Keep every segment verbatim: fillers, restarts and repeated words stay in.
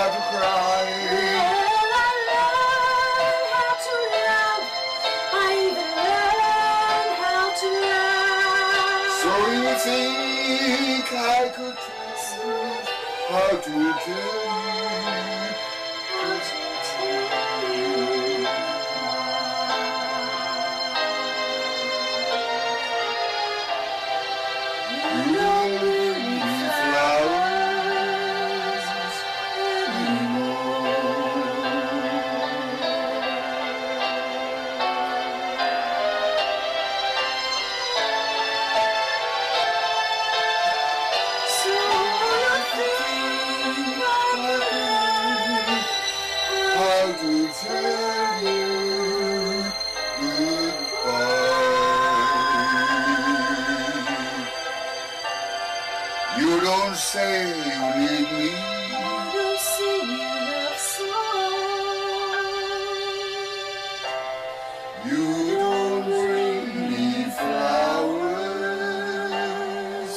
how to cry. Well, I learned how to love. I even learned how to love. So you think I could tell you how to tell you? How to tell you you don't really flowers anymore. So you think I could learn How to tell you goodbye? You don't say you need me. to sing your love song. You don't bring me flowers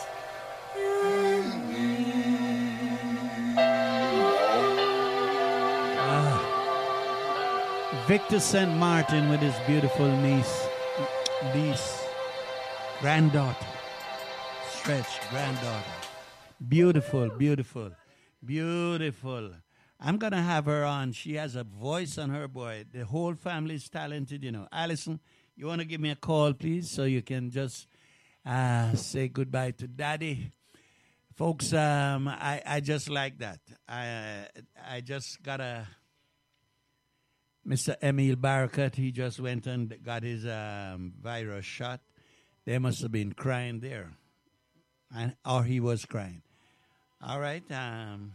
anymore. Victor Saint Martin with his beautiful niece, niece, granddaughter, Stretch, granddaughter. Beautiful, beautiful, beautiful. I'm going to have her on. She has a voice on her, boy. The whole family is talented, you know. Allison, you want to give me a call, please, so you can just uh, say goodbye to Daddy? Folks, um, I, I just like that. I, I just got a... Mister Emil Barakat, he just went and got his um, virus shot. They must have been crying there. And, or he was crying. All right. Um,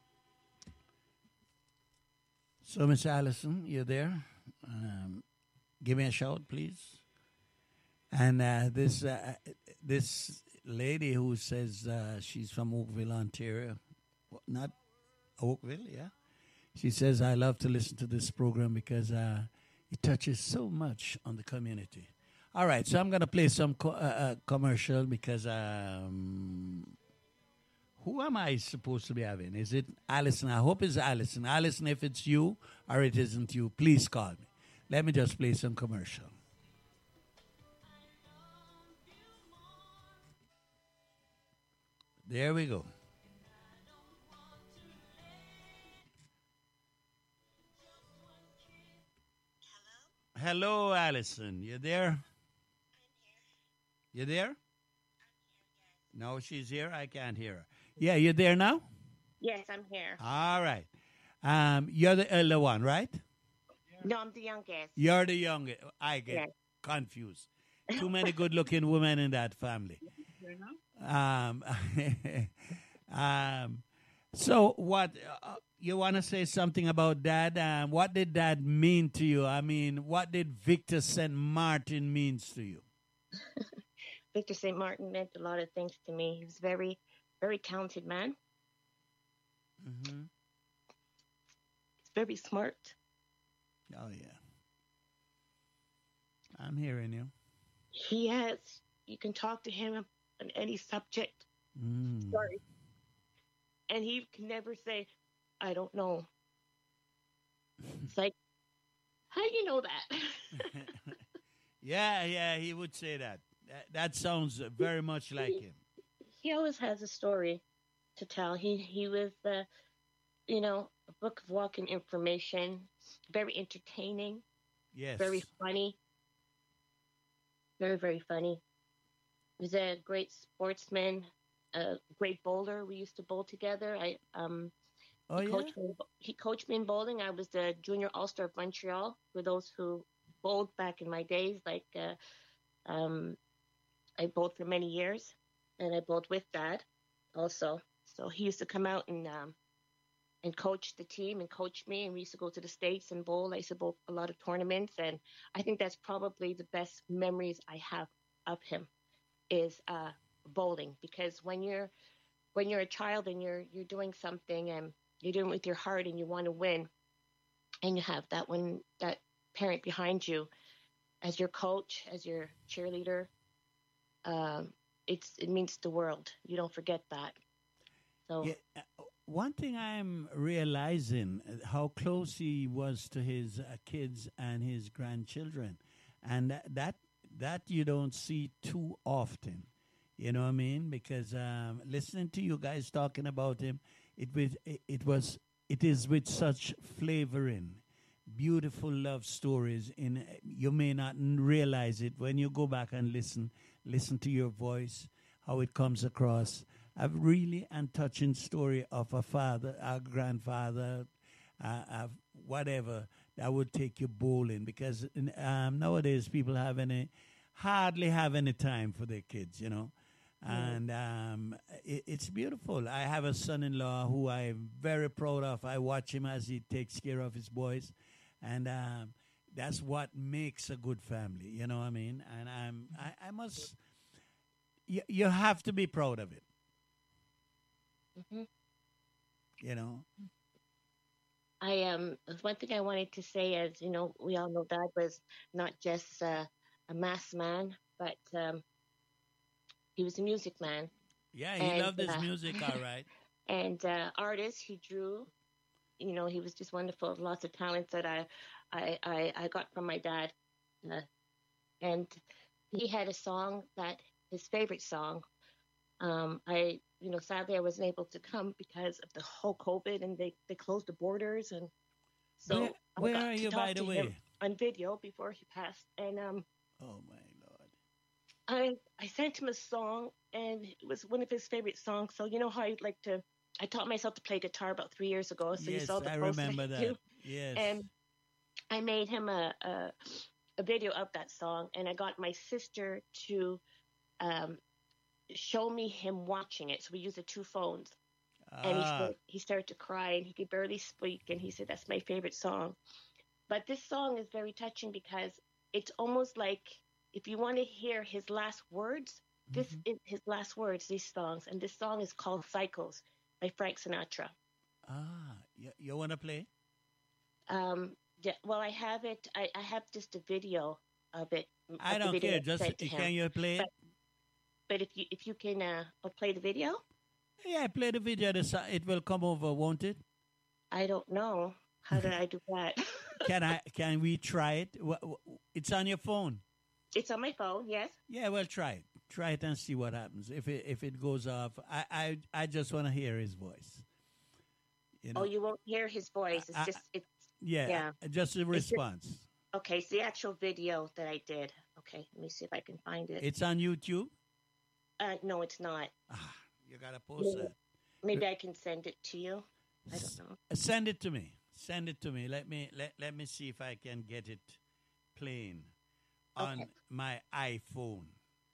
so, Miss Allison, you there? Um, give me a shout, please. And uh, this uh, this lady who says uh, she's from Oakville, Ontario. Not Oakville, yeah. She says, I love to listen to this program because uh, it touches so much on the community. All right, so I'm going to play some co- uh, uh, commercial because um, who am I supposed to be having? Is it Allison? I hope it's Allison. Allison, if it's you or it isn't you, please call me. Let me just play some commercial. There we go. Hello, Allison. You there? You there? No, she's here. I can't hear her. Yeah, you there now? Yes, I'm here. All right. Um, you're the elder one, right? No, I'm the youngest. You're the youngest. I get Yes. confused. Too many good-looking women in that family. Um, um, so what? Uh, you want to say something about Dad? Um, what did Dad mean to you? I mean, what did Victor Saint Martin means to you? Victor Saint Martin meant a lot of things to me. He was very, very talented man. Mm-hmm. He's very smart. Oh, yeah. I'm hearing you. He has, you can talk to him on any subject. Mm. Sorry. And he can never say, I don't know. It's like, how do you know that? Yeah, yeah, he would say that. That, that sounds very much like him. He always has a story to tell. He he was, uh, you know, a book of walking information, very entertaining, Yes. very funny, very, very funny. He was a great sportsman, a great bowler. We used to bowl together. I um Oh, he yeah? coached me. He coached me in bowling. I was the junior all star of Montreal for those who bowled back in my days. Like uh, um, I bowled for many years, and I bowled with Dad also. So he used to come out and um, and coach the team and coach me. And we used to go to the States and bowl. I used to bowl a lot of tournaments, and I think that's probably the best memories I have of him is uh, bowling. Because when you're when you're a child and you're you're doing something and you're doing it with your heart and you want to win, and you have that one that parent behind you as your coach, as your cheerleader, um, it's it means the world. You don't forget that. So Yeah. one thing I'm realizing uh, how close he was to his uh, kids and his grandchildren, and that, that that you don't see too often. You know what I mean? Because um, listening to you guys talking about him, it was it, it was it is with such flavoring, beautiful love stories. In you may not n- realize it when you go back and listen, listen to your voice, how it comes across. A really and touching story of a father, a grandfather, uh, uh, whatever that would take you bowling. Because in, um, nowadays people have any, hardly have any time for their kids, you know. And um, it, it's beautiful. I have a son-in-law who I'm very proud of. I watch him as he takes care of his boys, and um, that's what makes a good family. You know what I mean? And I'm, I, I must. You, you have to be proud of it. hmm You know. I um one thing I wanted to say is, you know, we all know Dad was not just uh, a mass man, but um, he was a music man Yeah, he and loved his uh, music. All right. and uh, artist. He drew. You know, he was just wonderful. Lots of talents that I I I, I got from my dad, uh, and he had a song that his favorite song. Um, I you know sadly I wasn't able to come because of the whole COVID and they they closed the borders and Where so I Where got are to you, by talk the to him way? on video before he passed and um Oh my lord. I I sent him a song and it was one of his favorite songs. So you know how I like to I taught myself to play guitar about three years ago. So you saw Yes, the I post that remember I that. do, Yes. and I made him a a, a video of that song, and I got my sister to um show me him watching it. So we used the two phones, and he Ah, started he started to cry, and he could barely speak, and he said that's my favorite song. But this song is very touching because it's almost like if you want to hear his last words, this mhm. is his last words, these songs. And this song is called Cycles by Frank Sinatra. Ah. You, you want to play? Um, yeah, well, I have it, I, I have just a video of it, mm, I of the don't video care. I Just sent to him. can you play But it? but if you if you can uh, I'll play the video, Yeah, play the video. The so- It will come over, won't it? I don't know. How did I do that? Can I? Can we try it? Wha- wha- It's on your phone. It's on my phone, yes. Yeah, well, try it. Try it and see what happens. If it if it goes off, I I, I just want to hear his voice. You Oh, know. you won't hear his I, voice. It's I, just it's yeah, yeah. I- just a It's just response. okay. It's the actual video that I did. Okay, let me see if I can find it. It's on YouTube. Uh, no, it's not. Ah, you gotta post Maybe, that. maybe I can send it to you. I don't S- know. Send it to me. Send it to me. Let me let, let me see if I can get it playing on Okay. my iPhone.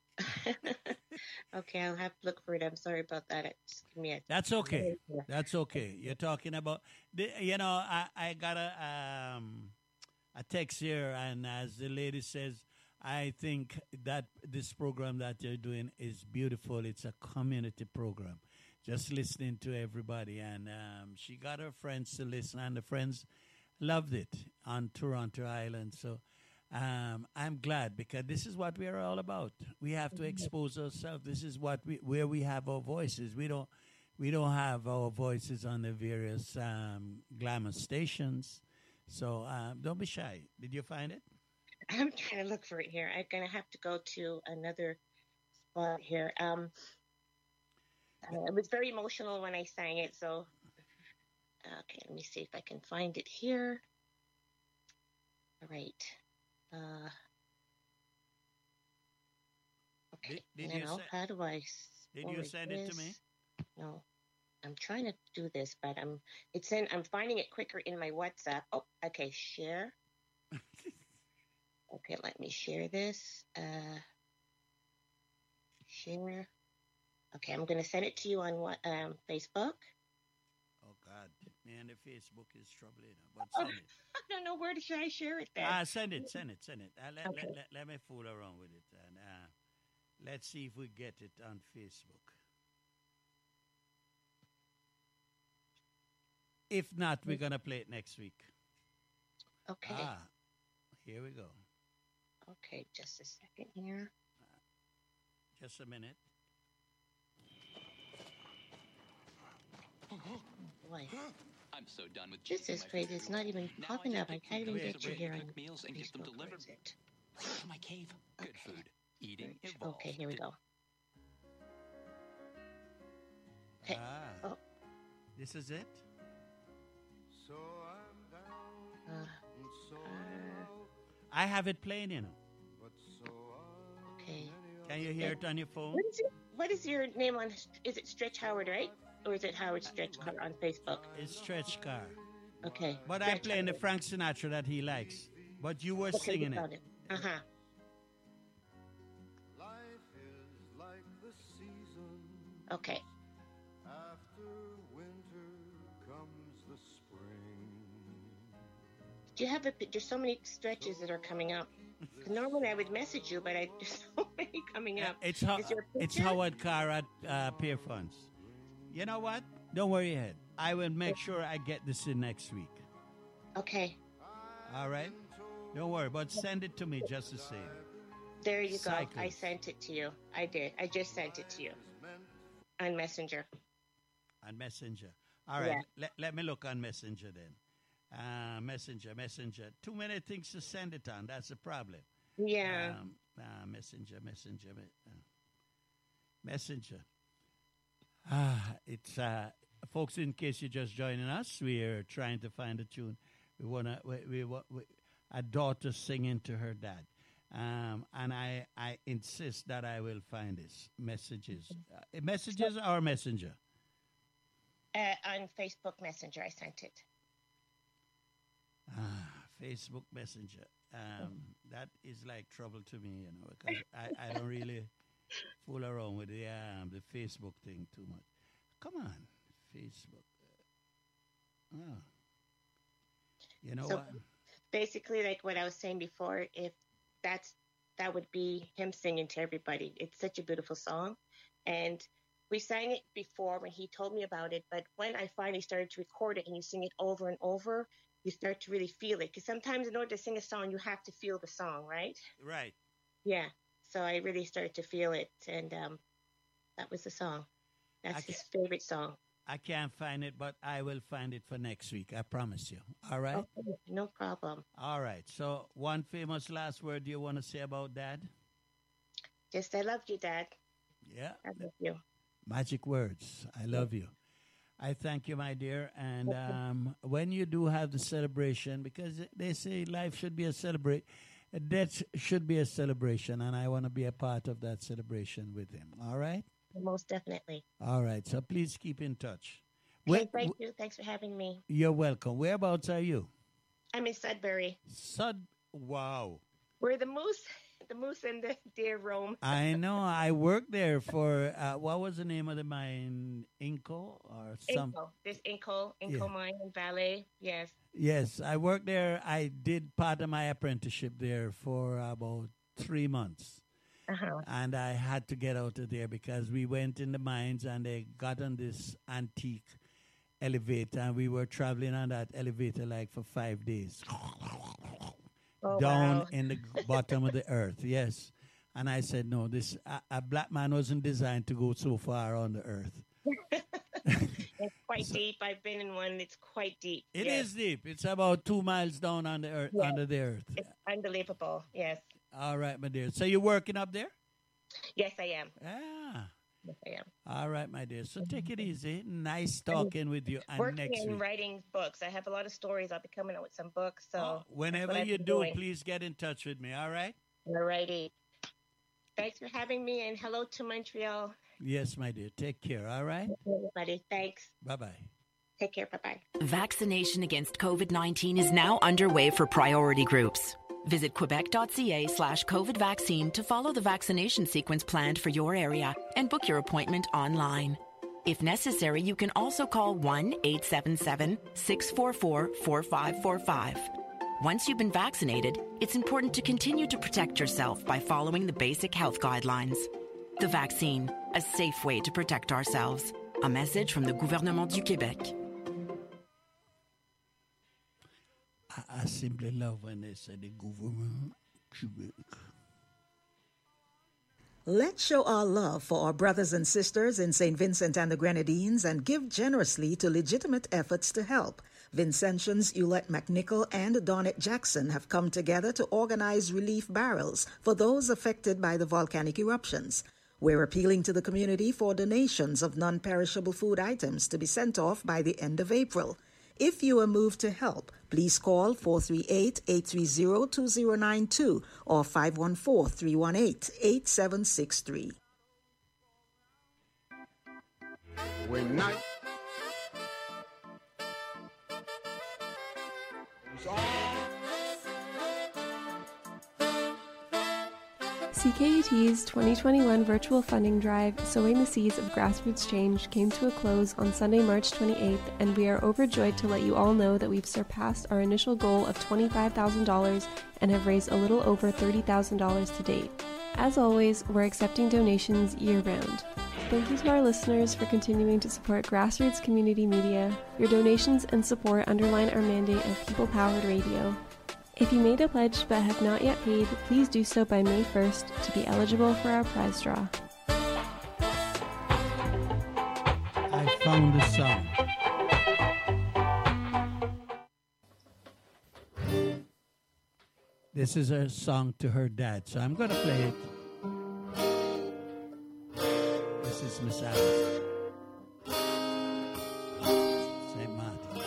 Okay, I'll have to look for it. I'm sorry about that. It- Just give me a That's okay. minute here. That's okay. You're talking about the, you know, I, I got a um a text here, and as the lady says, I think that this program that you're doing is beautiful. It's a community program. Just listening to everybody, and um, she got her friends to listen, and the friends loved it on Toronto Island. So um, I'm glad because this is what we are all about. We have to expose ourselves. This is what we where we have our voices. We don't we don't have our voices on the various um, glamour stations. So um, don't be shy. Did you find it? I'm trying to look for it here. I'm gonna have to go to another spot here. Um, uh, it was very emotional when I sang it. So okay, let me see if I can find it here. All right. Uh, Did, okay. did you Now, se- how do I Did you forward send it to me? this? No, I'm trying to do this, but I'm it's in. I'm finding it quicker in my WhatsApp. Oh, okay. Share. Okay, let me share this. Uh, share. Okay, I'm gonna send it to you on what um Facebook. Oh God, man, the Facebook is trouble, you know. But Oh, send it. I don't know where should I share it then. Ah, send it, send it, send it. Uh, let, let, Okay. let, let me fool around with it, and uh, let's see if we get it on Facebook. If not, we're gonna play it next week. Okay. Ah, here we go. Okay, just a second here. Just a minute. boy. I'm so done with This chasing is my crazy. favorite It's not girls. even Now popping I up. I just can't even Wait, get you wait. here quick on meals and get them Facebook. Where delivered is it? right to my cave. Good Okay. food. Eating Search. evolved. Okay, here we go. Okay. Ah, Oh, this is it? So I'm down uh, and so uh, out, I have it playing, you know. but so are okay. many Can you hear it on your phone? What is it? What is your name on? Is it Stretch Howard, right? Or is it Howard Stretch Howard on Facebook? It's Stretch Car. Okay. But I'm Stretch playing the Howard. Frank Sinatra that he likes. But you were Okay, you singing it. found it. Uh huh. Life is like the season. Okay. After winter comes the spring. Do you have a? There's so many stretches that are coming up. 'Cause normally I would message you, but I there's so many coming up. It's, how, Is there a it's picture? Howard Carr at uh, Pier Funds. You know what? Don't worry ahead. I will make sure I get this in next week. Okay. All right? Don't worry, but send it to me just the same. There you go. I Cycles. sent it to you. I did. I just sent it to you on Messenger. On Messenger. All right, Yeah. let, let me look on Messenger then. Uh, messenger, Messenger. Too many things to send it on. That's the problem. Yeah. Um, uh, messenger, Messenger, me- uh, Messenger. Ah, it's uh, folks. In case you're just joining us, we are trying to find a tune. We wanna, we, we, wa- we a daughter singing to her dad, um, and I, I insist that I will find this messages, uh, messages or messenger. Uh, on Facebook Messenger, I sent it. Ah, Facebook Messenger. Um, that is like trouble to me, you know, because I, I don't really fool around with the um, the Facebook thing too much. Come on, Facebook. Oh. You know So- what? Basically, like what I was saying before, if that's that would be him singing to everybody. It's such a beautiful song, and we sang it before when he told me about it. But when I finally started to record it and you sing it over and over, you start to really feel it. Because sometimes in order to sing a song, you have to feel the song, right? Right. Yeah. So I really started to feel it, and um, that was the song. That's I his favorite song. I can't find it, but I will find it for next week. I promise you. All right? Okay, no problem. All right. So, one famous last word you want to say about Dad? Just I love you, Dad. Yeah. I love you. Magic words. I love you. I thank you, my dear. And um, when you do have the celebration, because they say life should be a celebrate, death should be a celebration, and I want to be a part of that celebration with him. All right? Most definitely. All right. So please keep in touch. Okay, Where- thank you. Thanks for having me. You're welcome. Whereabouts are you? I'm in Sudbury. Sud. Wow. Where the moose, the moose and the deer roam. I know. I worked there for, uh, what was the name of the mine? Inco or some? Inco. There's Inco, Inco Yeah. Mine and Valley. Yes. Yes, I worked there. I did part of my apprenticeship there for about three months. Uh-huh. And I had to get out of there because we went in the mines and they got on this antique elevator and we were traveling on that elevator like for five days. Oh, down wow. in the g- bottom of the earth, yes. And I said, no, this a, a black man wasn't designed to go so far on the earth. It's quite deep. I've been in one. It's quite deep. It yes. is deep. It's about two miles down on the earth, Yeah. under the earth. It's unbelievable. Yes. All right, my dear. So you're working up there? Yes, I am. Ah. Yes, I am. All right, my dear. So take it easy. Nice talking with you. And Working next and week. writing books. I have a lot of stories. I'll be coming out with some books. So Oh, that's whenever what I've you been do, doing. please get in touch with me. All right? Alrighty. Thanks for having me, and hello to Montreal. Yes, my dear. Take care. All right? Everybody, thanks. Bye bye. Take care. Bye bye. Vaccination against COVID nineteen is now underway for priority groups. Visit quebec.ca slash COVID vaccine to follow the vaccination sequence planned for your area and book your appointment online. If necessary, you can also call one eight seven seven, six four four, four five four five. Once you've been vaccinated, it's important to continue to protect yourself by following the basic health guidelines. The vaccine, a safe way to protect ourselves. A message from the Gouvernement du Québec. I, I simply love when they say the government Quebec. Let's show our love for our brothers and sisters in Saint Vincent and the Grenadines and give generously to legitimate efforts to help. Vincentians Ulette McNichol and Donette Jackson have come together to organize relief barrels for those affected by the volcanic eruptions. We're appealing to the community for donations of non-perishable food items to be sent off by the end of April. If you are moved to help, please call four three eight, eight three zero, two zero nine two or five one four, three one eight, eight seven six three. When night C K U T's twenty twenty-one virtual funding drive, Sowing the Seeds of Grassroots Change, came to a close on Sunday, March twenty-eighth, and we are overjoyed to let you all know that we've surpassed our initial goal of twenty-five thousand dollars and have raised a little over thirty thousand dollars to date. As always, we're accepting donations year-round. Thank you to our listeners for continuing to support grassroots community media. Your donations and support underline our mandate of people-powered radio. If you made a pledge but have not yet paid, please do so by May first to be eligible for our prize draw. I found the song. This is a song to her dad, so I'm going to play it. This is Miss Alice. Saint Martin.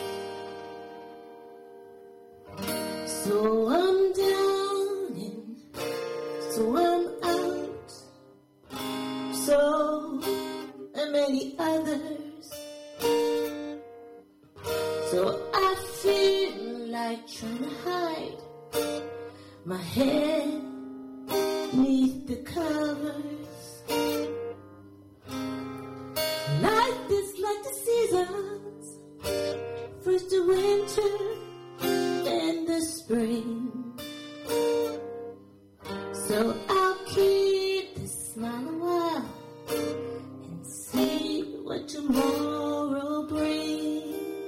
So I'm down and so I'm out. So and many others. So I feel like trying to hide my head neath the covers. Life is like the seasons, first the winter, then the spring. So I'll keep this smile a while and see what tomorrow brings.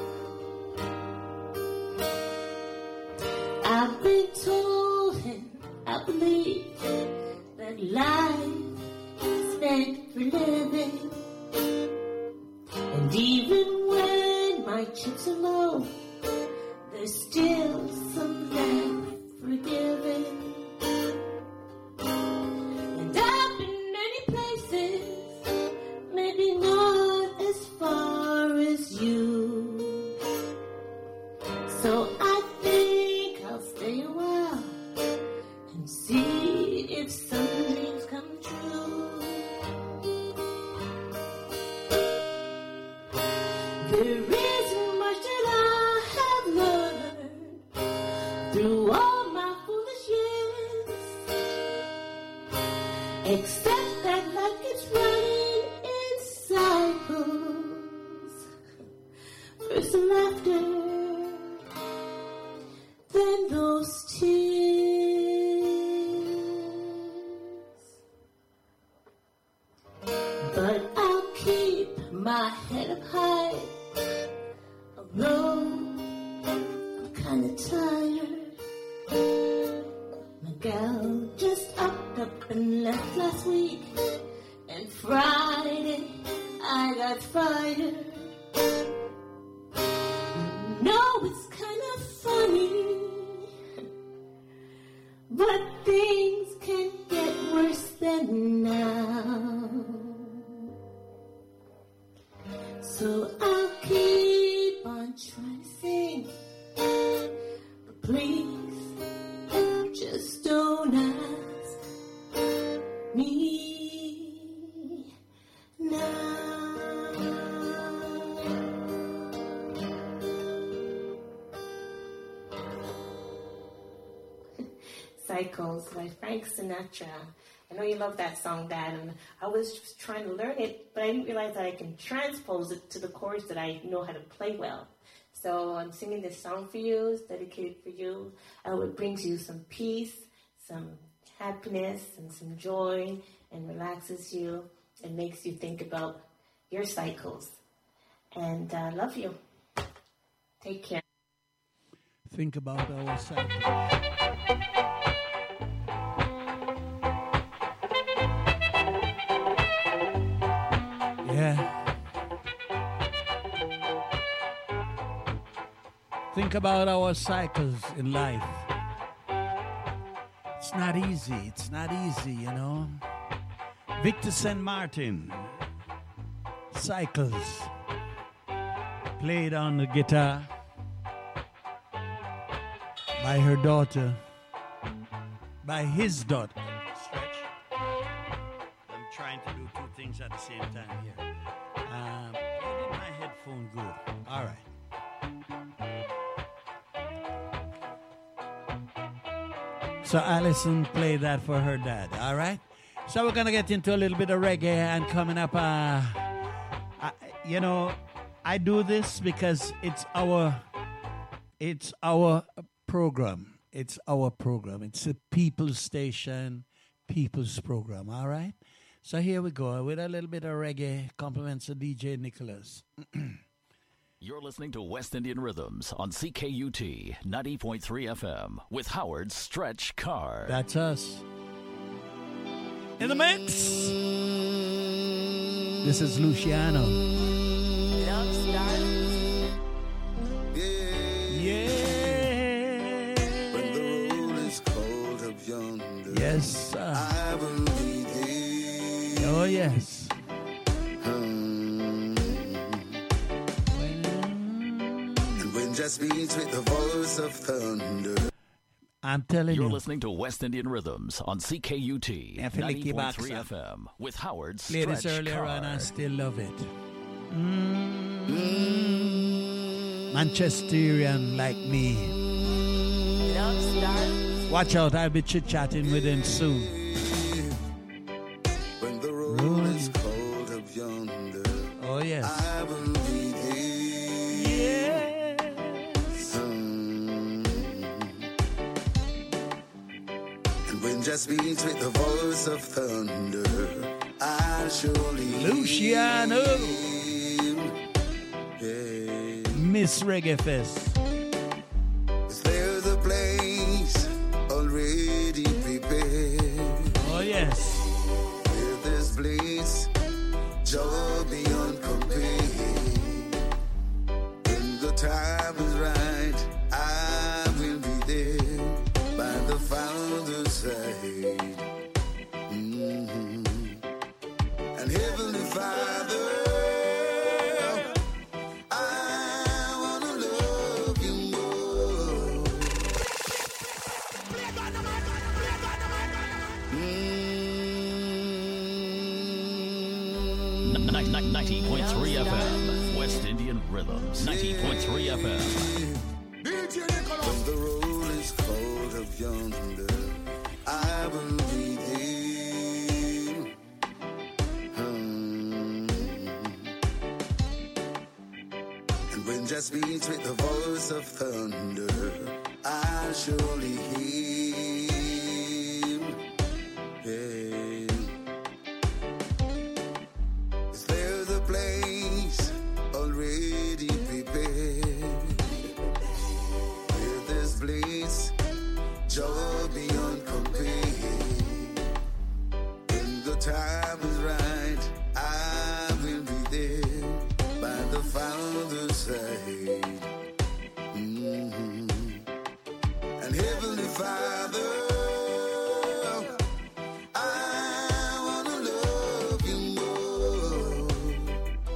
I've been told and I believe that life is meant for living. And even when my chips are low, there's still some left for giving. And I've been many places, maybe not as far as you. So I think I'll stay a while and see if some dreams come true. There isn't much that I have learned through all my foolish years, except that life keeps running in cycles. First the laughter, then those tears. But I'll keep my head up high. Although I'm kinda tired, my gal just upped up and left last week, and Friday I got fired. No, it's kinda funny, but things can get worse than now. So I'll keep on trying to sing, but please just don't ask me now. Cycles by Frank Sinatra. I know you love that song, Dad, and I was just trying to learn it, but I didn't realize that I can transpose it to the chords that I know how to play well. So I'm singing this song for you. It's dedicated for you. I hope it brings you some peace, some happiness, and some joy, and relaxes you and makes you think about your cycles. And I uh, love you. Take care. Think about our cycle. uh, think about our cycles in life. It's not easy. It's not easy, you know. Victor Saint Martin, Cycles, played on the guitar by her daughter, by his daughter. Stretch. I'm trying to do two things at the same time here. Um, where did my headphone go? All right. So Allison played that for her dad. All right. So we're gonna get into a little bit of reggae, and coming up, uh, I, you know, I do this because it's our, it's our program. It's our program. It's a people's station, people's program. All right. So here we go with a little bit of reggae. Compliments of D J Nicholas. You're listening to West Indian Rhythms on C K U T ninety point three F M with Howard Stretch Carr. That's us. In the mix. This is Luciano. Love starts. Yeah. When the road is cold up yonder, Yes, sir. I will be there. Oh, yes. Hmm. And when just beats with the voice of thunder, I'm telling You're you. listening to West Indian Rhythms on C K U T Yeah, Philip ninety point three Kibaksa. F M with Howard Played Stretch this earlier Carr. on, I still love it. Mm. Manchesterian like me. Love starts. Watch out, I'll be chit-chatting with him soon. when the road is cold up yonder, Oh, yes. I will be there. Yes. Hmm. And when just beats with the voice of thunder, I surely Luciano. hear. Yeah. Miss Reggae Fest. Is there the place already prepared? Oh, yes. Where this bliss, joy beyond compare. When the time is right, I will be there by the Founder's side. Mhm. And Heavenly Father, I wanna love you more. ninety point three F M, West Indian Rhythms, ninety point three F M. When the road is cold up yonder, I will be there. Hmm. And when just beats with the voice of thunder, I surely hear. Yeah. Is there the place already prepared? Where there's bliss, joy beyond compare. When the time is right, I will be there by the Founder's side. Mhm. And Heavenly Father, I wanna love you more.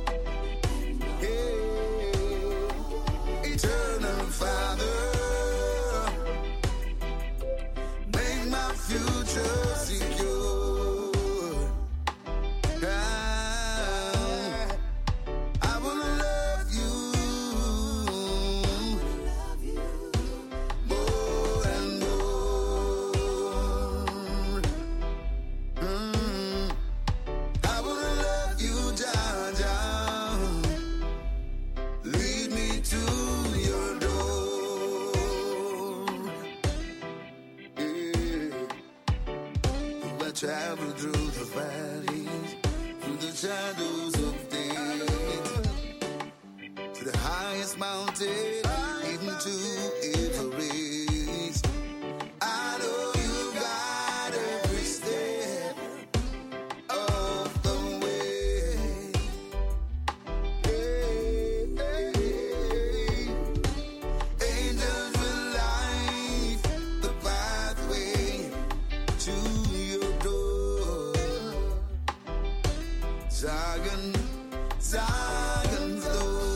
Zion, Zion's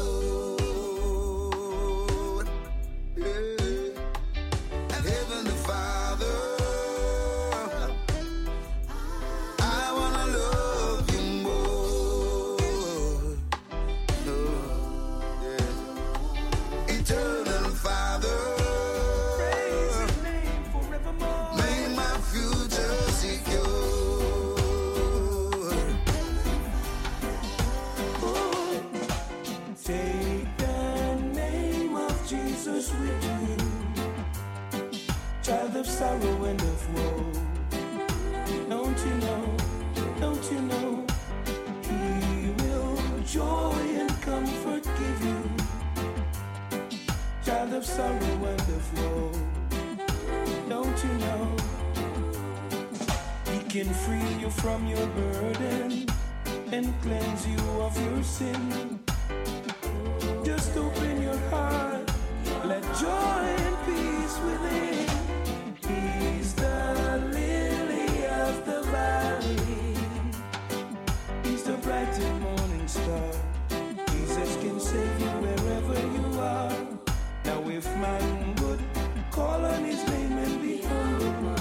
Lord. Yeah. Heavenly Father, I wanna love you more. Oh, yeah. Eternal Father, make my future secure. Take the name of Jesus with you, child of sorrow and of woe. Don't you know, don't you know, He will joy and comfort give you, child of sorrow and of woe. Don't you know, He can free you from your burden and cleanse you of your sin. Just open your heart, let joy and peace within. He's the lily of the valley, He's the bright and morning star. Jesus can save you wherever you are. Now if man would call on His name and be humble,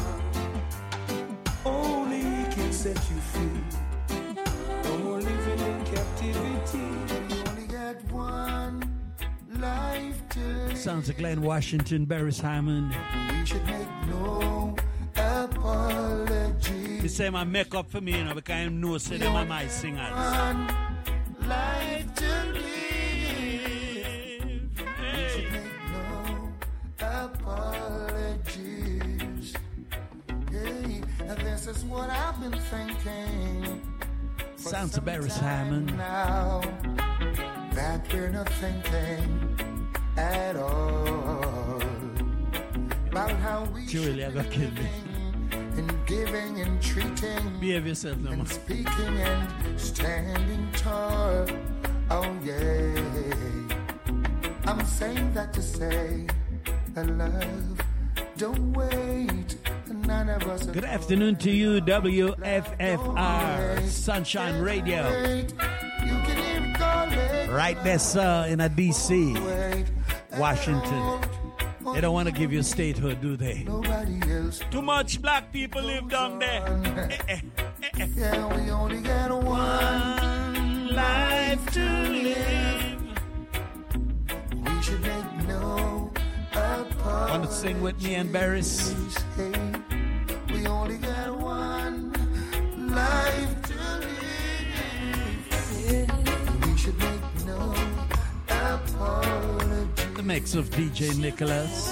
only He can set you free. No more living in captivity. One life to Sounds like Glenn Washington, Barris Hammond. we should make no apology. He say my make up for me, you know, because I know say them are my singers. One life to live. We should make no apologies. Hey, and this is what I've been thinking. for Sounds of some Barris time Hammond. Now that we're not thinking at all about how we Julie, I got killed me. in giving and treating, behave yourself, no and more. speaking and standing tall. Oh yeah, I'm saying that to say that love don't wait. None of us. Good afternoon to you, W F F R Sunshine Radio. Right there, sir, in a D C, Washington. They don't want to give you statehood, do they? Too much black people live down there. Yeah, we only got one life to live. We should make no apologies. Want to sing with me and Barris? We only got one life to live. We should make no apologies. The mix of D J Nicholas.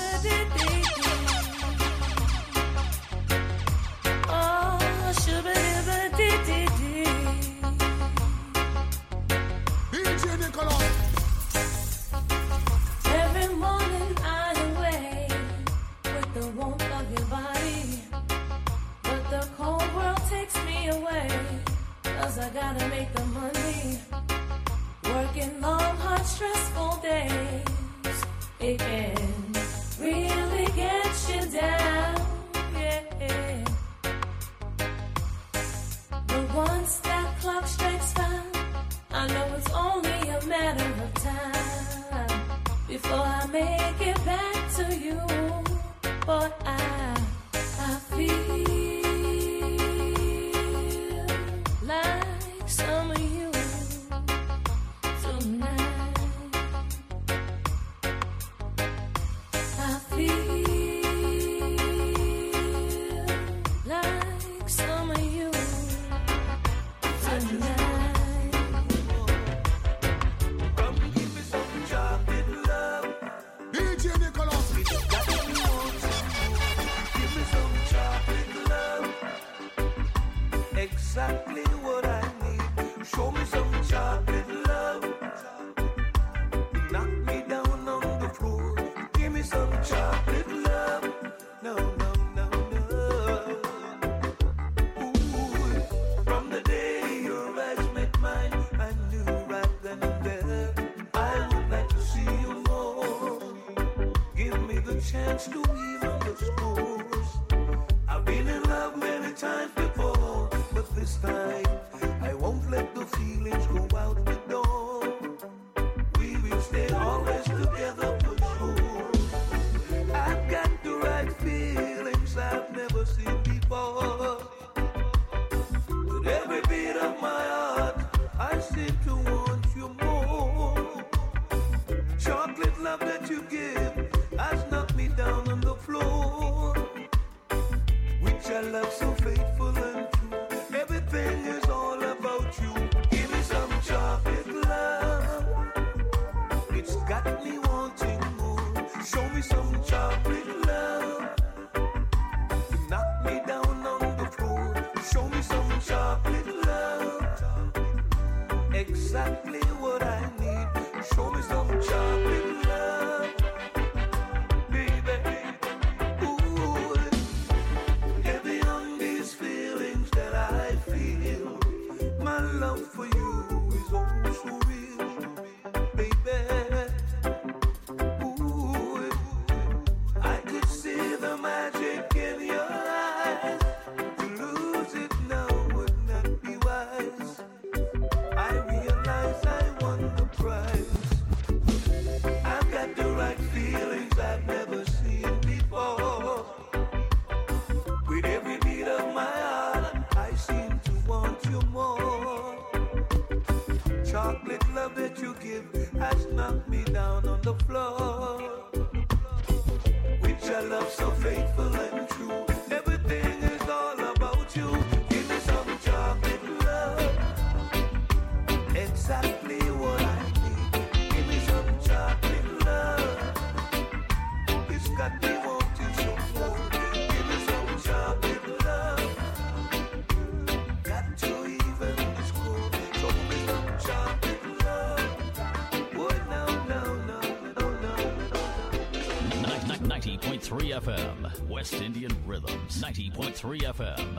Every morning I awake with the warmth of your body, but the cold world takes me away, 'cause I gotta make the money, working long, hard, stressful days. It can really get you down, yeah. But once that clock strikes five, I know it's only a matter of time before I make it back to you. But I, I feel like some of you tonight. I feel like some of you tonight. Exactly what I need. Show me some chocolate love. Knock me down on the floor. Give me some chocolate love. No, no, no, no. Ooh, from the day your eyes met mine, I knew right then and there I would like to see you more. Give me the chance to even the scores. I've been in love many times before, but this time I won't let the feelings go Show me some chocolate love, baby. Ooh, heavy on these feelings that I feel. My love for you is oh so real, baby. Ooh, I could see the magic in your eyes. To lose it now would not be wise. I realize I won the prize. I've got the right feelings I've never seen before. With every beat of my heart, I seem to want you more. Chocolate love that you give has knocked me down on the floor. Which I love so faithful and true. Everything is all about you. Give me some chocolate love. Exactly what I need. Give me some chocolate love. It's got me wanting some more. Give me some chocolate love. Got to even the score. Show me some chocolate love. Oh, no, no, no, no, no, no. ninety point three F M, West Indian Rhythms. ninety point three F M.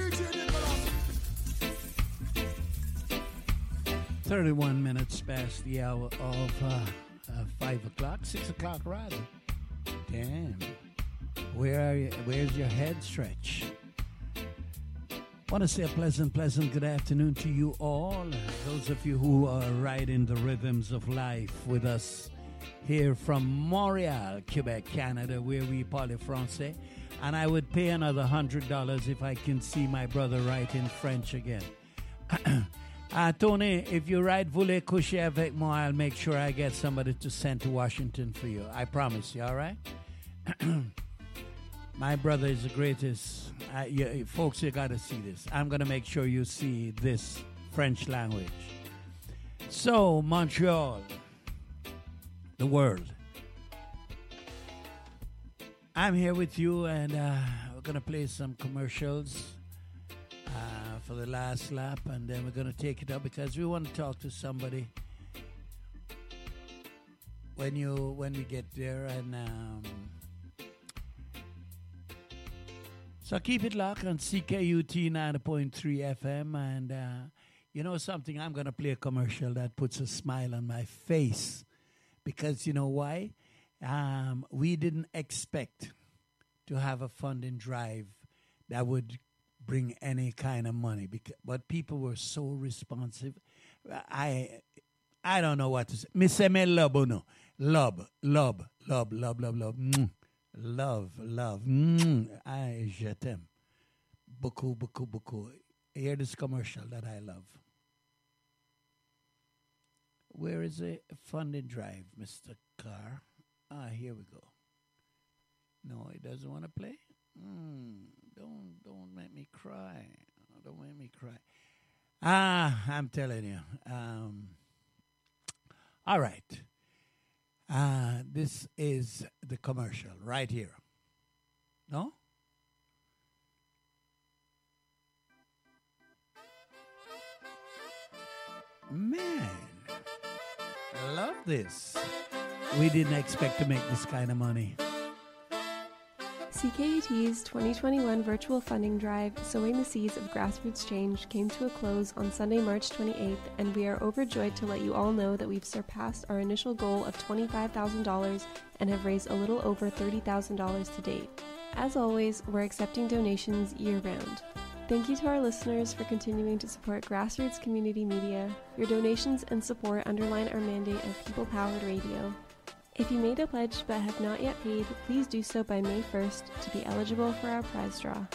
thirty-one minutes past the hour of uh, uh, five o'clock, six o'clock rather. Damn. Where are you? Where's your head stretch? Want to say a pleasant, pleasant good afternoon to you all. Those of you who are riding the rhythms of life with us here from Montreal, Quebec, Canada, where we parle français. And I would pay another one hundred dollars if I can see my brother write in French again. uh, Tony, if you write voulez coucher avec moi, I'll make sure I get somebody to send to Washington for you. I promise you, all right? My brother is the greatest. Uh, you, folks, you got to see this. I'm going to make sure you see this French language. So, Montreal, the world. I'm here with you, and uh, we're going to play some commercials uh, for the last lap, and then we're going to take it up because we want to talk to somebody when you when we get there. And um, so keep it locked on C K U T ninety point three F M, and uh, you know something? I'm going to play a commercial that puts a smile on my face because you know why? Um, we didn't expect to have a funding drive that would bring any kind of money, because, but people were so responsive. I I don't know what to say. Me say me love, no. Love, love, love, love, love, love. Mm. Love, love. Mm. I, je t'aime. Beaucoup, beaucoup, beaucoup. Hear this commercial that I love. Where is the funding drive, Mister Carr? Ah, here we go. No, he doesn't want to play. Mm, don't don't make me cry. Don't make me cry. Ah, I'm telling you. Um, all right. Uh, this is the commercial right here. No? Man, I love this. We didn't expect to make this kind of money. C K U T's twenty twenty-one virtual funding drive, Sowing the Seeds of Grassroots Change, came to a close on Sunday, March twenty-eighth, and we are overjoyed to let you all know that we've surpassed our initial goal of twenty-five thousand dollars and have raised a little over thirty thousand dollars to date. As always, we're accepting donations year-round. Thank you to our listeners for continuing to support grassroots community media. Your donations and support underline our mandate of people-powered radio. If you made a pledge but have not yet paid, please do so by May first to be eligible for our prize draw.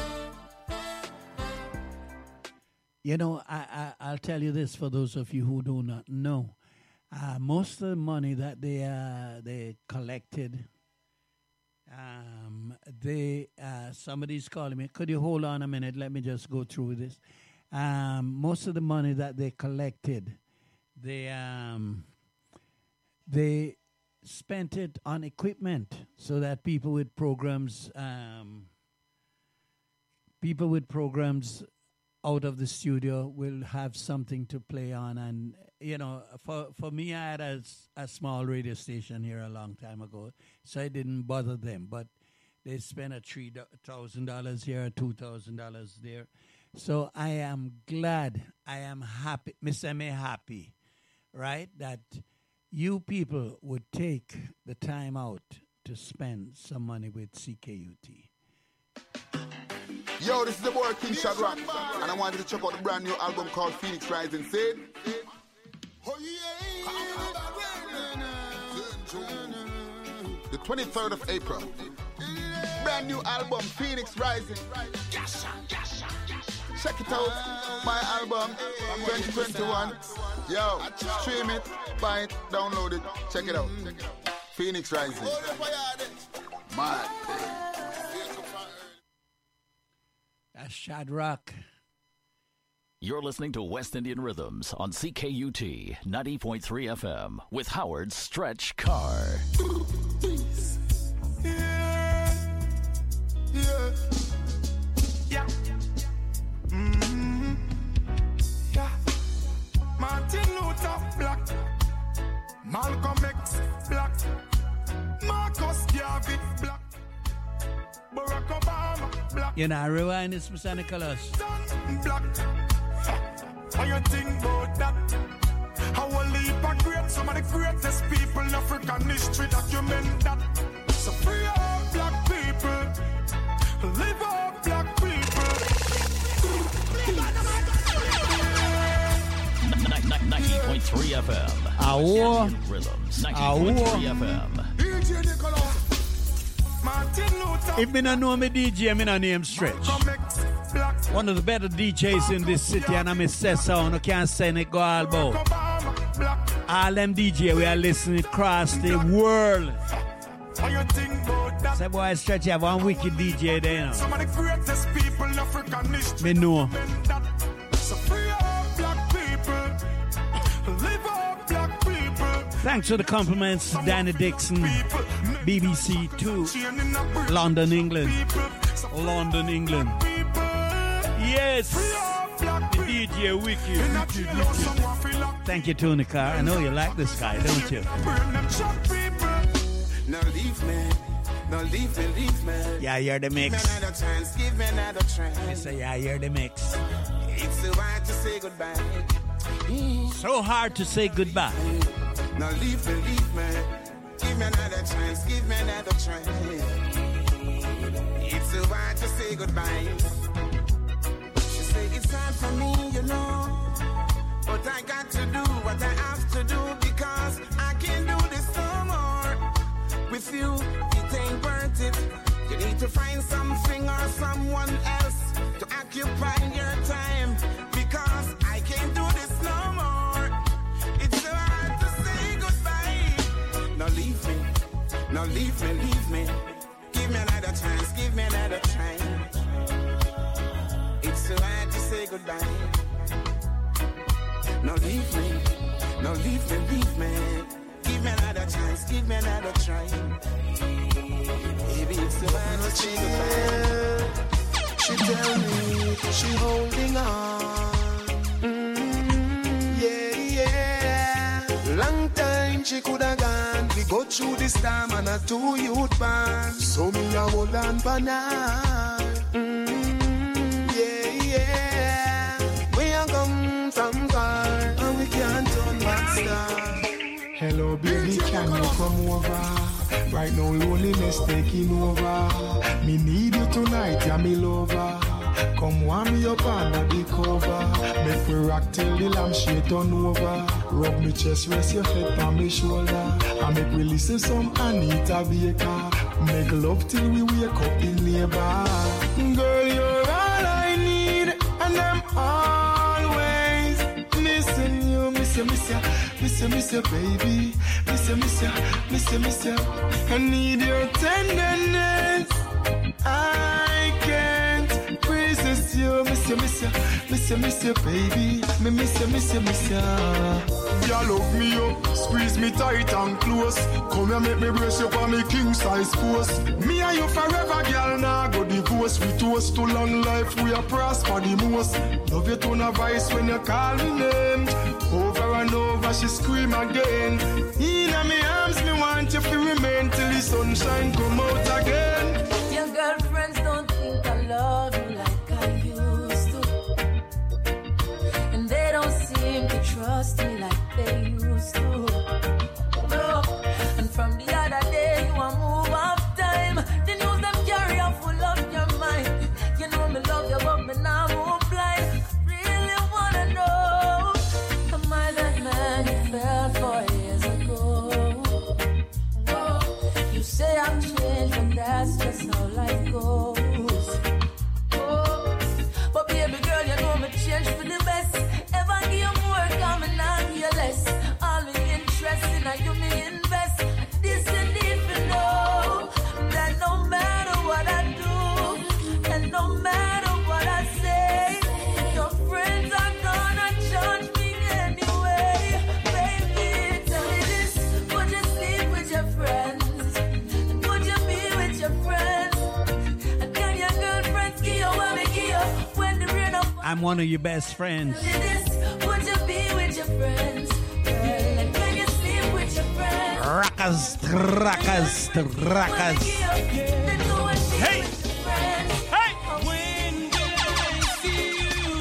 You know, I, I, I'll tell you this for those of you who do not know. Uh, most of the money that they uh, they collected, um, they uh, somebody's calling me. Could you hold on a minute? Let me just go through this. Um, most of the money that they collected, they um, they spent it on equipment so that people with programs, um, people with programs out of the studio will have something to play on, and you know, for, for me, I had a, s- a small radio station here a long time ago, so I didn't bother them. But they spent a three thousand dollars here, two thousand dollars there. So I am glad, I am happy, Miss M A happy, right, that you people would take the time out to spend some money with C K U T. Yo, this is the boy King Shadrach, and I wanted to check out the brand new album called Phoenix Rising. Sid. The twenty-third of April. Brand new album, Phoenix Rising. Check it out, my album, twenty twenty-one. Yo, stream it, buy it, download it, check it out. Phoenix Rising. Mad. That's Shadrach. You're listening to West Indian Rhythms on C K U T ninety point three F M with Howard Stretch Carr. Yeah, yeah, yeah. Mm-hmm. Yeah. Martin Luther Black, Malcolm X Black, Marcus Garvey Black, Barack Obama Black. You know, rewind this, Mister Nicholas. Black. How you think about that? How a leap of great, some of the greatest people in African history document that. So free all black people, live all black people. ninety point three F M. Our Rhythms. ninety point three F M. If me not know me D J, me not name Stretch. One of the better D Js in this city, and I'm a say sound. I can't send it go all about. All them D J we are listening across the world. Say boy, Stretch, you have one wicked D J there, you know. Some of the greatest people in African history. Me know. So free all black people, live all black people. Thanks for the compliments, Danny Dixon, B B C two, London, England. London, England. Yes, the D J Wicked, wicked, wicked. Thank you, Tony Carr. I know you like this guy, don't you? Now leave me, now leave me, leave me. Yeah, you're the mix. Give me another chance, give me another chance. I say, yeah, you're the mix. It's so hard to say goodbye. So hard to say goodbye. Now leave me, leave me. Give me another chance, give me another chance. It's so hard to say goodbye. She say it's hard for me, you know. But I got to do what I have to do because I can't do this no more. With you, it ain't worth it. You need to find something or someone else to occupy your time because I can't do this no more. It's so hard to say goodbye. Now leave me, now leave me, leave me. Give me another chance, give me another try. It's so hard to say goodbye. Now leave me, now leave me, leave me. Give me another chance, give me another try. Baby, it's so hard to say goodbye. She tell me she holding on. Mm, yeah, yeah. Long time she could have gone. We go through this time and a two youth band. So me a hold on for now. Mm, yeah, yeah. We are come from far and we can't turn back star. Hello baby, can you come over? Right now loneliness taking over. Me need you tonight, yeah me lover. Come warm me up under the cover. Make we rock till the lampshade turn over. Rub me chest, rest your head on me shoulder. And make we listen some Anita Baker. Make love till we wake up in labor. Girl, you're all I need, and I'm always missing you. Miss you, miss you, miss you, miss you, baby. Miss you, miss you, miss you, miss you. I need your tenderness. I can't resist you. Miss you, miss you, miss you, miss you, baby. Me miss you, miss you, miss you. You love me up, squeeze me tight and close. Come here, make me brace you for me king size force. Me and you forever, girl. Now go divorce. We toast to long life. We are prosper the most. Love you to no vice when you call me names. Over and over. she scream again. In my arms, me want you to remain till the sunshine come out again. Your girlfriends don't think I love you like I used to, and they don't seem to trust me like they used to. No. And from the other day, you want move off time. The news them carry on full of your mind. You know me love you, but me now move blind. I really wanna know, am I that man you fell for years ago? Oh, you say I'm changed, but that's just how life goes. Oh, but baby girl, you know me change for the best. Ever give you more, come and not give you less. All me interest in you, me invest. This you need to know, that no matter what I do, and no matter what I say, your friends are gonna judge me anyway. Baby, tell me this, would you sleep with your friends? And would you be with your friends? And can your girlfriends give you what they give you when the rain up? I'm one of your best friends. Tell me this, would you be with your friends? Girl, and can you sleep with your friends? Rakas, rakas, rakas. Hey! Hey! When will I see you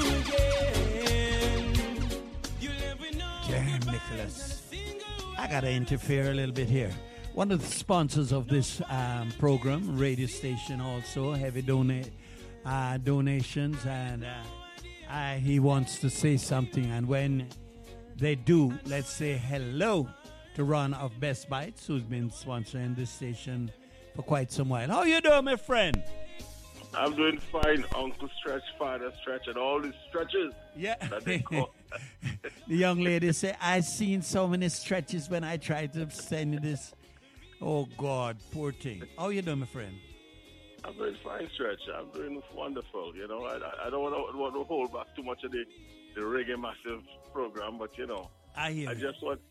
again? You'll never know. Damn, Nicholas. I gotta interfere a little bit here. One of the sponsors of this um, program, radio station, also heavy dona- uh, donations, and uh, I, he wants to say something. And when they do, let's say hello to Ron of Best Bites, who's been sponsoring this station for quite some while. How you doing, my friend? I'm doing fine, Uncle Stretch, Father Stretch, and all these stretches. Yeah. That they call. The young lady said, I've seen so many stretches when I tried to send you this. Oh, God, poor thing. How you doing, my friend? I'm doing fine, Stretch. I'm doing wonderful. You know, I, I don't want to, want to hold back too much of the, the Reggae Massive program, but, you know, I hear I you. just want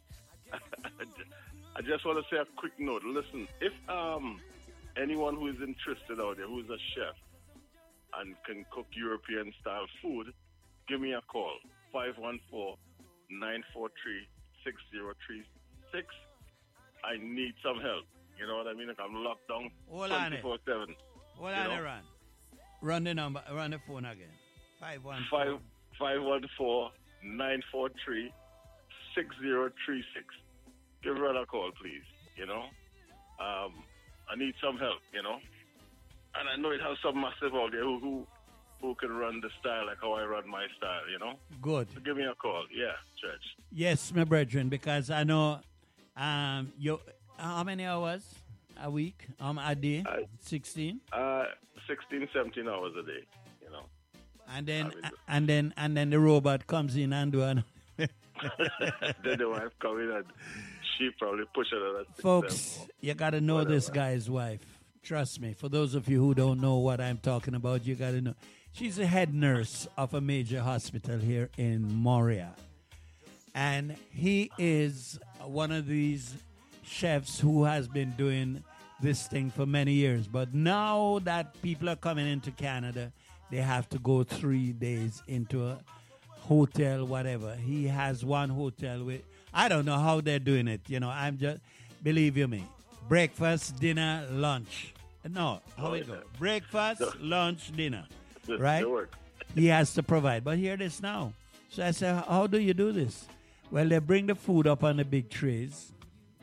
I just want to say a quick note. Listen, if um anyone who is interested out there, who is a chef and can cook European-style food, give me a call, five one four, nine four three, six zero three six. I need some help. You know what I mean? Like I'm locked down Hold on it. twenty-four seven. Hold on it, Ron. Run the number, run the phone again. five one four. five one four, nine four three, six zero three six. Give Ron a call, please. You know? Um, I need some help, you know? And I know it has some massive out there who, who who can run the style like how I run my style, you know? Good. So give me a call. Yeah, Church. Yes, my brethren, because I know um, you. How many hours a week? Um, a day? Uh, sixteen? Uh, sixteen, seventeen hours a day, you know? And then, I mean, and then, and then the robot comes in and do an. then the wife come in and she probably push it at that. Folks, you got to know Whatever. this guy's wife. Trust me. For those of you who don't know what I'm talking about, you got to know. She's a head nurse of a major hospital here in Montreal. And he is one of these chefs who has been doing this thing for many years. But now that people are coming into Canada, they have to go three days into a hotel, whatever. He has one hotel with, I don't know how they're doing it. You know, I'm just, believe you me, breakfast, dinner, lunch. No, how Oh, it yeah. go? Breakfast, No. lunch, dinner. Good- Right? good work. He has to provide. But hear this now. So I said, how do you do this? Well, they bring the food up on the big trays,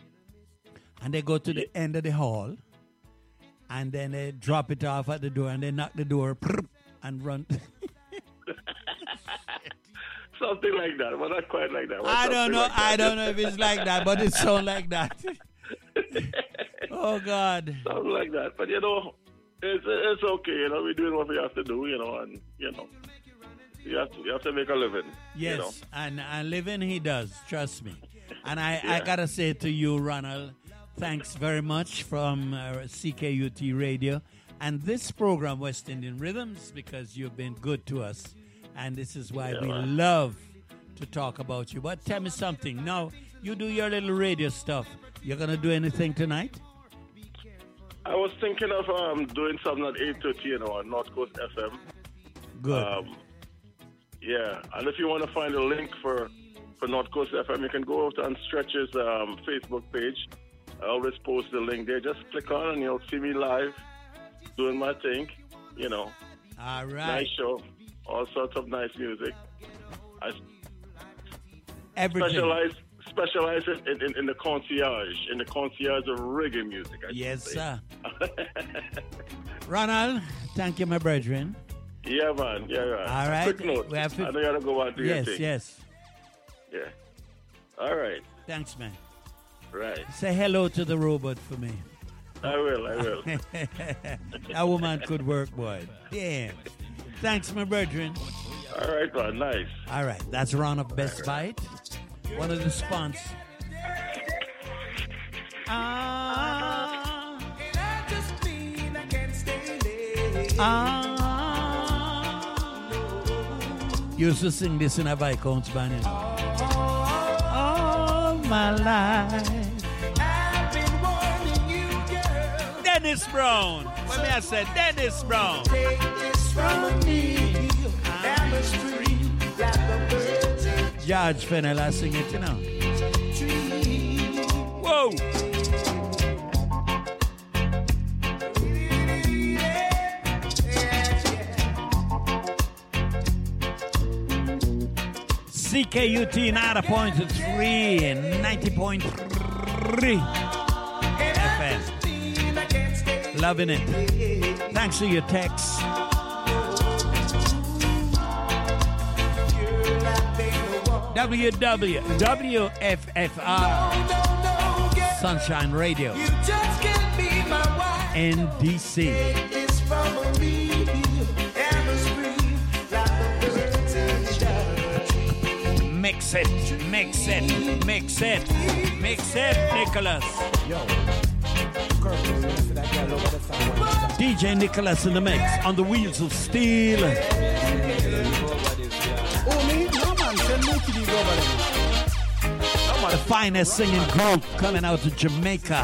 and they go to the end of the hall, and then they drop it off at the door, and they knock the door and run. Something like that, but not quite like that. but I don't something know. like that. I don't know if it's like that, but it sounds like that. Oh, God. Something like that. But, you know, it's it's okay. You know, we're doing what we have to do, you know, and, you know, you have to, you have to make a living. Yes, You know? and, and living he does, trust me. And I, I Yeah. got to say to you, Ronald, thanks very much from uh, C K U T Radio and this program, West Indian Rhythms, because you've been good to us. And this is why Yeah, we man. love to talk about you. But tell me something. Now, you do your little radio stuff. You're going to do anything tonight? I was thinking of um, doing something at eight thirty, you know, on North Coast F M. Good. Um, yeah, and if you want to find a link for for North Coast F M, you can go out on Stretch's um, Facebook page. I always post the link there. Just click on and you'll see me live doing my thing. You know. All right. Nice show. All sorts of nice music. I Everything. specialize specialize in, in, in the concierge, in the concierge of reggae music. I Yes, say. sir. Ronald, thank you, my brethren. Yeah, man. Yeah, right. All right. Quick note. We have I know you gotta go on to Yes, your thing. yes. Yeah. All right. Thanks, man. Right. Say hello to the robot for me. I will. I will. That woman could work, boy. Damn. Thanks, my brethren. All right, man. Nice. All right. That's Ron of Best Bite. One of the sponsors. Ah. Ah. Used to sing this in a Viscounts band, you know. All my life. I've been warning you, girl. Dennis Brown. When me I said Dennis Brown. Take this from me. I'm a stream like the birds. George Fennell, sing it, you know. Whoa. C K U T ninety point three and ninety point three F M. Loving it. Thanks for your text. W W W F F R Sunshine Radio N D C. Mix it, mix it, mix it, mix it, Nicholas. Yo. D J Nicholas in the mix on the wheels of steel. The finest singing group coming out of Jamaica.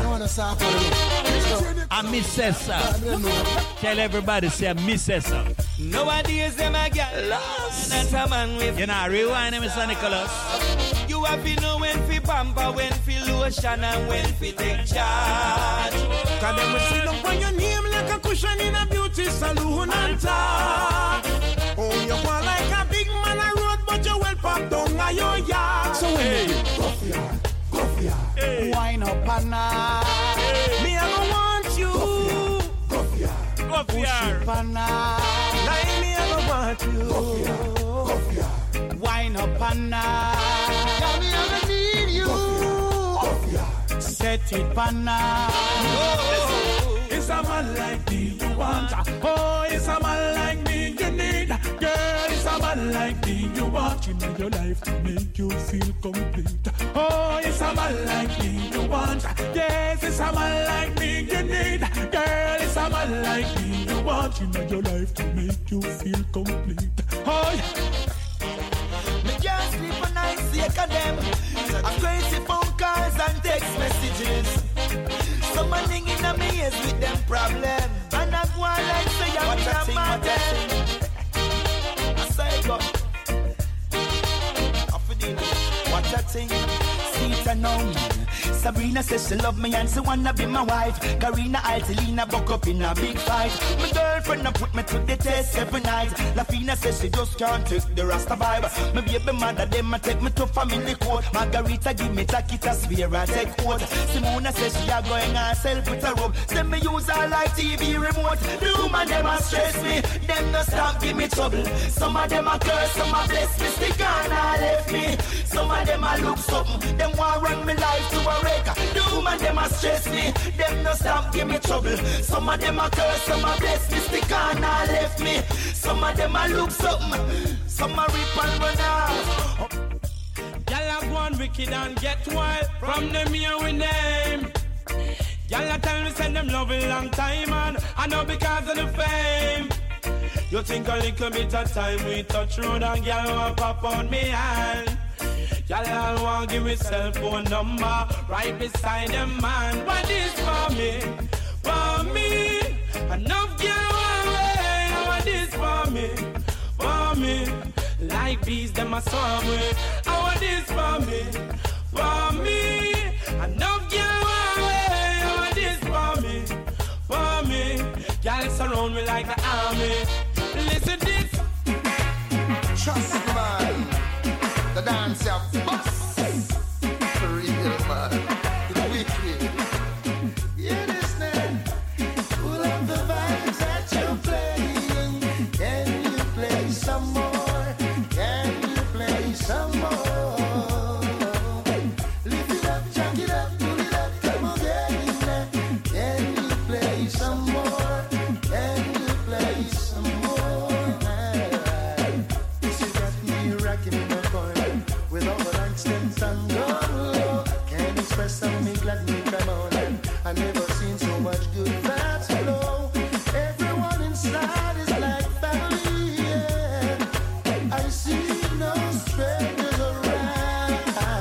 I miss Essa. Tell everybody, say I miss Essa. Nowadays, them a get lost. That's a man with. You know, rewind him, Mister Nicholas. You have to know when fi pamper, when fi lotion, and when fi take charge. Cause them will sit down on your name like a cushion in a beauty salon and talk. Oh, you go like a big man a road, but you well pop down a your yard. So hey, go for yard, go for yard. Hey. Wine up and now. Hey. Me I don't want you. Go for yard, go for yard. Push up and now. Like me I don't want you. Go for yard, go for yard. Wine up and now. Now me I don't need you. Go for yard. Set it and now. Oh, it's a man like me you want. Oh, it's a man like me you need. Girl, it's a man like me you want in your life to make you feel complete. Oh, it's a man like me you want. Yes, it's a man like me you need. Girl, it's a man like me you want in your life to make you feel complete. Oh, yeah. Me can't sleep a night, sick of them. I'm crazy phone calls and text messages. Someone in a me is with them problem. And I go on like say I'm in a matter. I say go. Off the deal. What a thing. Sweet and known. Sabrina says she love me and she wanna be my wife. Karina Altelina buck up in a big fight. My girlfriend put me to the test every night. Lafina says she just can't take the Rasta vibe. My baby mother them a take me to family court. Margarita give me taquita swear I take court. Simona says she a going herself with a rope. Send me use her like T V remote. The woman them a stress me. Them no stop give me trouble. Some of them a curse, some a bless me. Stick on and left me. Some of them a look something. Them want run me life to a wreck. The woman them a stress me. Them no stop give me trouble. Some of them a curse, some a bless me. Stick on and left me. Some of them a look something. Some a rip and run off. Y'all have one wicked and get wild. From them here we name. Y'all a tell me send them love a long time and I know because of the fame. You think a little bit of time we touch road and y'all want pop on me hand. Y'all all want give me cell phone number right beside them man. What is for me? For me. Enough girl one way. What is for me? For me. Like bees them a swarm way. I want this for me, for me. I know you want you want this for me, for me. Girl, surround me like the army. Listen this. Trust me, man. The dance of boss. For real, man. The wicked. Yeah, this man. Pull up the vibes that you're playing. Can you play some more? Can you play some more? Lift it up, jack it up, pull it up, come again. Can you play some more? Can you play some more? This is got me rocking in the corner with all the accents and go. Can't express how me glad me come on. I never seen so much good vibes flow. Everyone inside is like family. Yeah. I see no strangers around.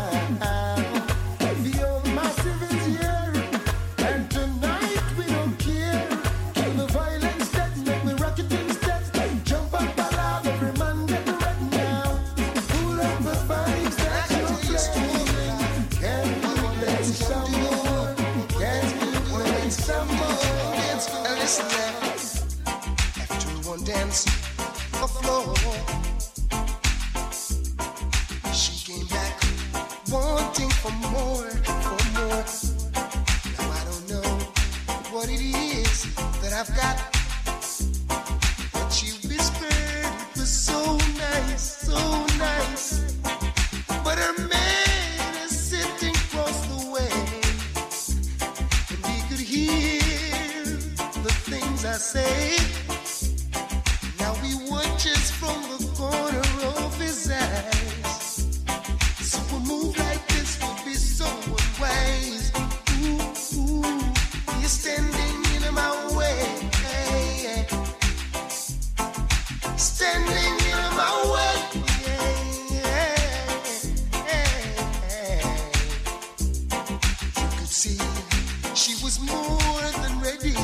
The old massive is here, and tonight we don't care. Kill the violence that make me rock it instead. Jump up alive, every man get ready now. Pull up the vibes that you're playing. Can you play some more? Can you play some more? Dance, and listen now. After one dance, a floor. She came back wanting for more, for more. Now I don't know what it is that I've got, but she whispered it was so nice, so nice. But her man is sitting across the way, and he could hear the things I say. Now he watches from the corner of his eyes. So a move like this would be so unwise. Ooh, ooh, you're standing in my way. Standing in my way. You could see she was more than ready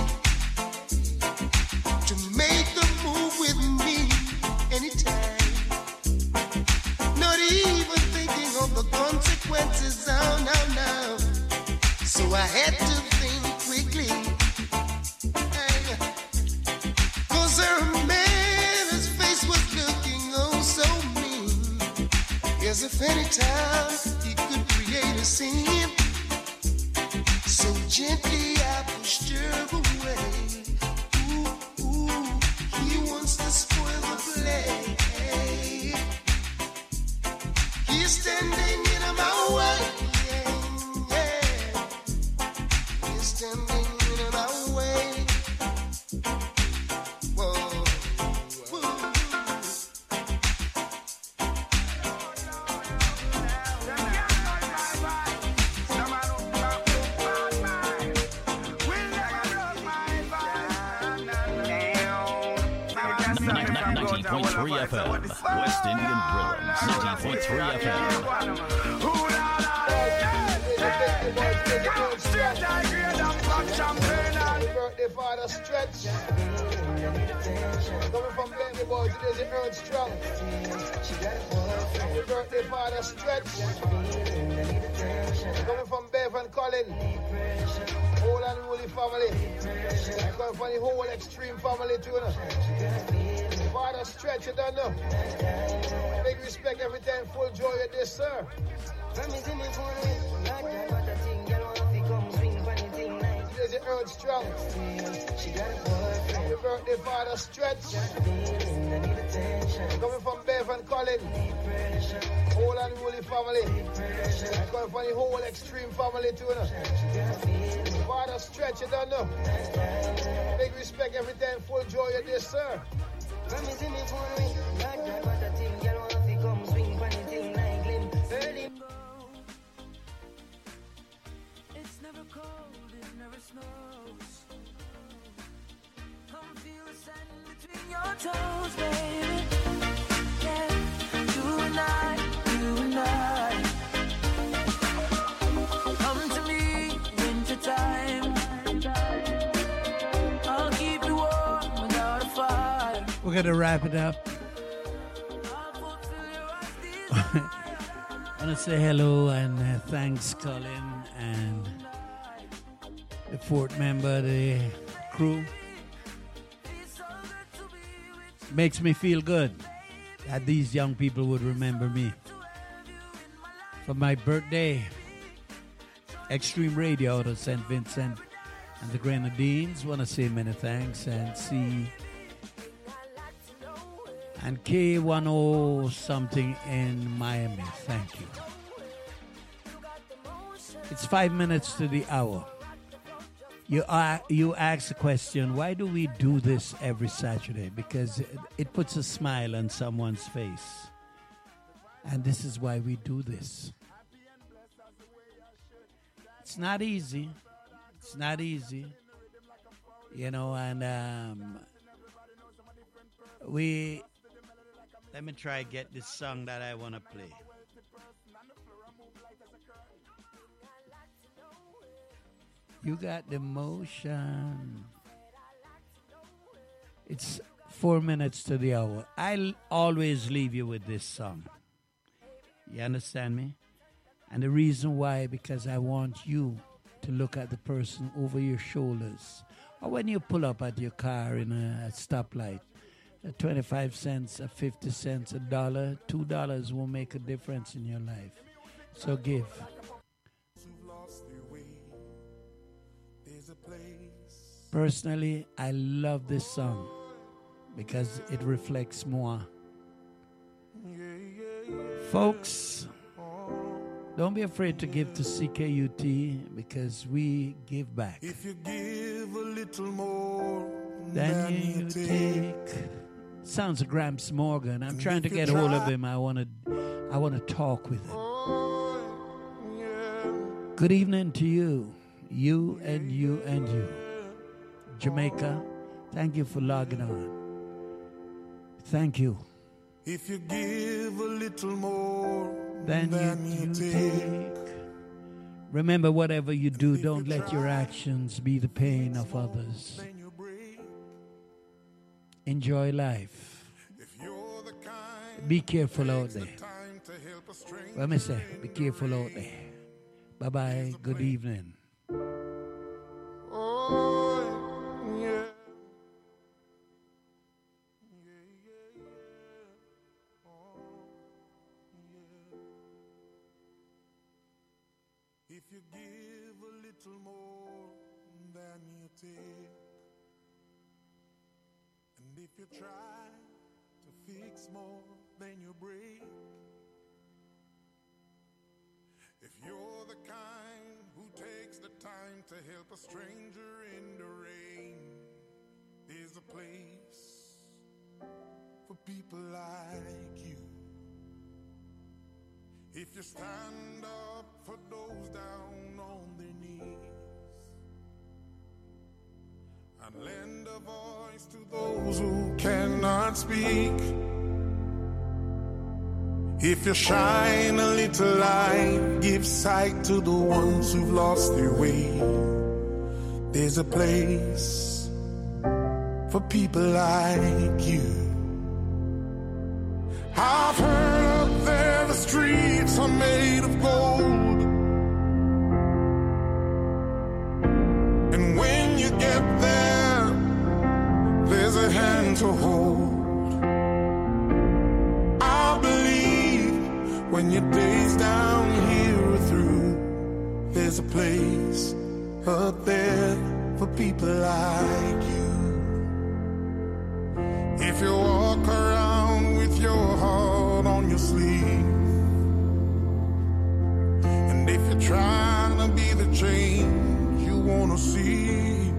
to make the move with me anytime. Not even thinking of the consequences, oh no, no. So I had to think quickly. Hey. Cause her man, his face was looking oh so mean. As if any time he could create a scene. So gently I pushed her away. Ooh, ooh, he wants to spoil the play. He's standing in my way. Yeah, yeah. He's standing in my way. Whoa, whoa. ninety point three F M, West Indian Rhythms, ninety point three F M. Birthday father stretch. Coming from Bentley boys, today's the earth strong. Happy birthday father stretch. Coming from Bev and Colin. Whole unruly family. Coming from the whole extreme family too. No? Father stretch, you don't know. Big respect every time, full joy with this, sir. Today's the earth strong. Happy birthday, father stretch. Coming from Bev and Colin. Whole unruly family. Coming from the whole extreme family too. No? Father stretch, you don't know. Big respect every time, full joy with this, sir. It's never cold, it never snows. Come feel the sand between your toes, baby. Yeah, you and I, you and I. Come to me, wintertime. I'll keep you warm without a fire. We're going to wrap it up. I want to say hello and uh, thanks, Colin, and the fourth member of the crew. Makes me feel good that these young people would remember me. For my birthday, Extreme Radio out of Saint Vincent and the Grenadines, want to say many thanks, and see and K one oh something in Miami. Thank you. It's five minutes to the hour. You uh, you ask the question, why do we do this every Saturday? Because it, it puts a smile on someone's face. And this is why we do this. It's not easy. It's not easy. You know, and um, we... Let me try get this song that I want to play. You got the motion. It's four minutes to the hour. I'll always leave you with this song. You understand me? And the reason why, because I want you to look at the person over your shoulders. Or when you pull up at your car in a stoplight, a twenty-five cents, a fifty cents, a dollar, two dollars will make a difference in your life. So give. Personally, I love this song because it reflects more. Folks, don't be afraid to give to C K U T because we give back. If you give a little more Then you, you take. Sounds of Gramps Morgan. I'm trying to get a hold of him. I want to I want to talk with him. Good evening to you. You and you and you. Jamaica, thank you for logging on. Thank you. If you give a little more Then than you, you you take. take. Remember, whatever you do, don't let your actions be the pain of others. Enjoy life. Be careful out there. Let me say, be careful out there. Bye-bye. Good evening. Oh, yeah. If you give a little more than you take, and if you try to fix more than you break, if you're the kind who takes the time to help a stranger in the rain, there's a place for people like you. If you stand up for those down on their knees and lend a voice to those who cannot speak, if you shine a little light, give sight to the ones who've lost their way, there's a place for people like you. I've heard up there the streets are made of gold, and when you get there, there's a hand to hold. I believe when your days down here are through, there's a place up there for people like you. If you walk around with your heart on your sleeve, and if you're trying to be the change you want to see.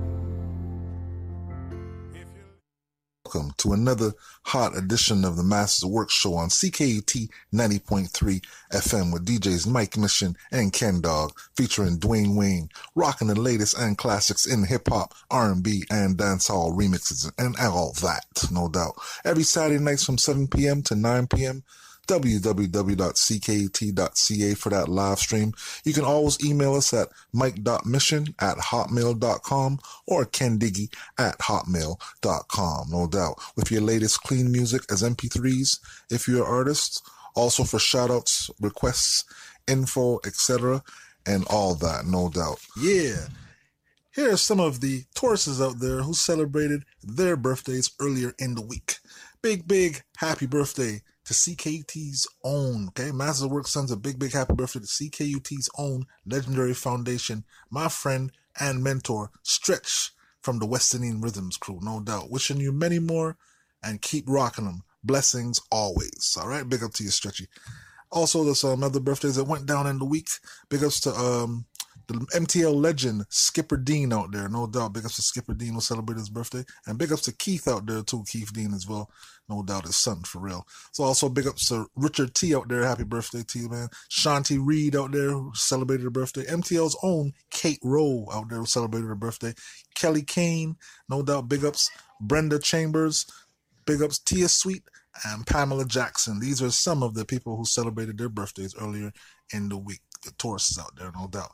Welcome to another hot edition of the Masters Work Show on C K U T ninety point three F M with D Js Mike Mission and Ken Dog, featuring Dwayne Wayne, rocking the latest and classics in hip-hop, R and B, and dancehall remixes, and all that, no doubt. Every Saturday nights from seven p.m. to nine p.m., w w w dot c k u t dot c a for that live stream. You can always email us at mike dot mission at hotmail dot com or kendiggy at hotmail dot com, no doubt, with your latest clean music as M P threes if you're an artist, Also for shout-outs, requests, info, et cetera, and all that, no doubt. Yeah. Here are some of the Tauruses out there who celebrated their birthdays earlier in the week. Big, big happy birthday to C K U T's own, okay? Masters of Work sends a big, big happy birthday to C K U T's own legendary foundation, my friend and mentor, Stretch from the West Indian Rhythms crew, no doubt. Wishing you many more and keep rocking them. Blessings always, all right? Big up to you, Stretchy. Also, there's some other birthdays that went down in the week. Big ups to um, the M T L legend, Skipper Dean out there, no doubt. Big ups to Skipper Dean who celebrated his birthday. And big ups to Keith out there too, Keith Dean as well. No doubt his son, for real. So also big ups to Richard T out there. Happy birthday to you, man. Shanti Reed out there who celebrated her birthday. M T L's own Kate Rowe out there who celebrated her birthday. Kelly Kane, no doubt. Big ups. Brenda Chambers. Big ups. Tia Sweet and Pamela Jackson. These are some of the people who celebrated their birthdays earlier in the week. The Tauruses out there, no doubt.